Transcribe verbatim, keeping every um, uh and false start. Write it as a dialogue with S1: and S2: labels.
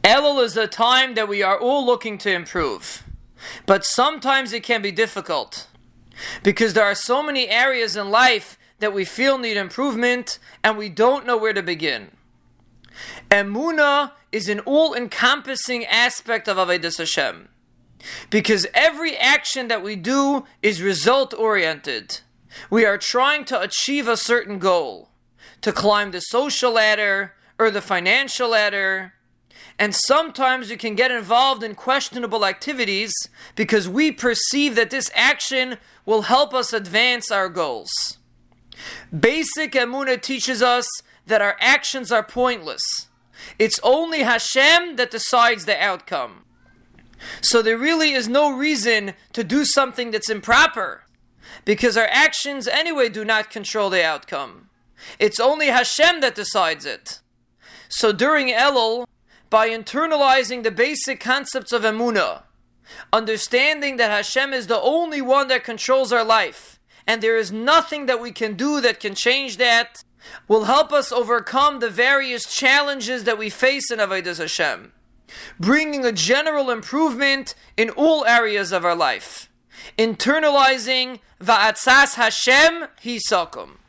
S1: Elul is a time that we are all looking to improve. But sometimes it can be difficult because there are so many areas in life that we feel need improvement and we don't know where to begin. Emunah is an all-encompassing aspect of Avodas Hashem because every action that we do is result-oriented. We are trying to achieve a certain goal, to climb the social ladder or the financial ladder. And sometimes you can get involved in questionable activities because we perceive that this action will help us advance our goals. Basic Emunah teaches us that our actions are pointless. It's only Hashem that decides the outcome. So there really is no reason to do something that's improper because our actions anyway do not control the outcome. It's only Hashem that decides it. So during Elul, by internalizing the basic concepts of Emunah, understanding that Hashem is the only one that controls our life, and there is nothing that we can do that can change that, will help us overcome the various challenges that we face in Avodas Hashem, bringing a general improvement in all areas of our life. Internalizing Va'atzas Hashem Hisakum.